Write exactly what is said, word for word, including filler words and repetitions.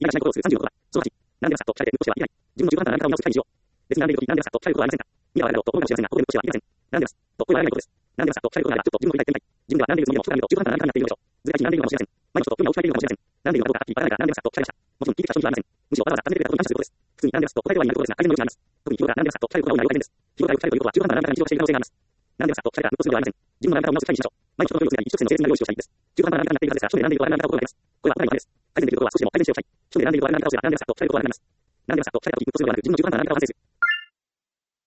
言い訳しないことをするさんじゅうろくは、そのはち、なんでますかと聞かれて、としてはいない。自分のじゅうはんから何かを見直す機会にしよう。別になんでいるとき、なんでますかと聞かれることはありませんか。意味がわからないだろうと思うかもしれませんが、ここでもとしては言いません。なんでますと声は荒いことです。なんでますかと聞かれることがあれば、ちょっと自分の振り返ってみたい。自分ではなんでいるつもりでも、人から見るとじゅうはんから何かになっているのでしょう。図が一になんでいるのかもしれません。毎日ちょっと興味を置き換えているのかもしれません。なんでいるのかどうかはっきりわからないから、なんでますかと聞かれました。もちろん聞いてきた人にはありません。むしろわざわざ尋ねてくれたことに感謝することです。普通になんでますと答えてはいないところですが、改善の余地があります。特に日頃からなんでますかと聞かれることが多いのは大変です。日頃からよく聞かれるということは、じゅうはんから何かに日常している可能性があります。なんでますかと聞かれたら、無骨のではありません。自分の何かを見直す機会にしましょう。毎日人の距離を詰めたり、一直線の成績が用意しをしたいです。じゅうはんから何かになっているはずですが、一人でなんでいるとわからないことがあります。これはわからないわけです。改善できることは少しでも改善しておきたい。一人でなんでいるとわからないことがなんでますかと聞かれることはあります。なんでますかと聞かれたとき、無骨のではなく、自分のじゅうはんから何かを反省する。